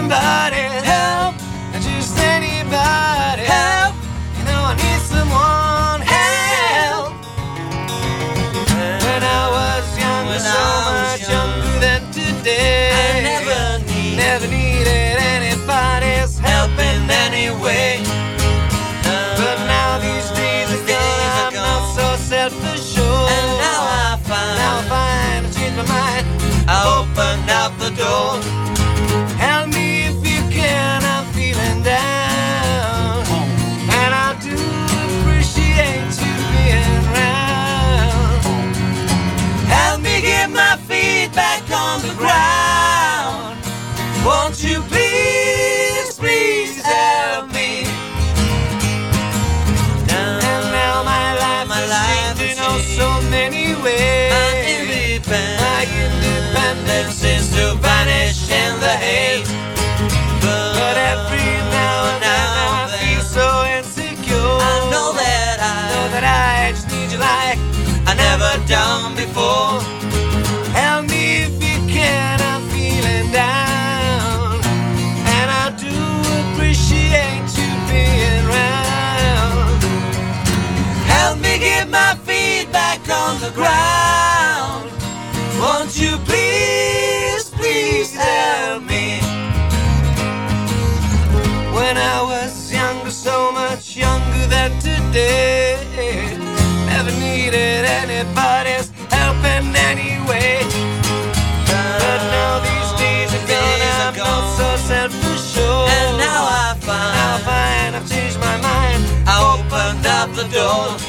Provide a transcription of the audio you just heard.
somebody help, just anybody help. You know I need someone help. When I was younger, so much younger than today, I never needed anybody's help in any way. But now these days are gone, I'm not so self-assured. And now I find I changed my mind. I opened up the door. Help me if you can, I'm feeling down. And I do appreciate you being around. Help me get my feet back on the ground. Won't you please, please help me? And now my life is changing in so many ways. My independence seems to vanish in the haze. But every now and then I feel so insecure. I know that I just need you like I never done before. help me if you can, I'm feeling down. And I do appreciate you being around. Help me get my feet back on the ground. Won't you please, please help me? When I was younger, so much younger than today, never needed anybody's help in any way. But now these days are gone, I'm not so self-assured. And now I find I've changed my mind. I opened up the door.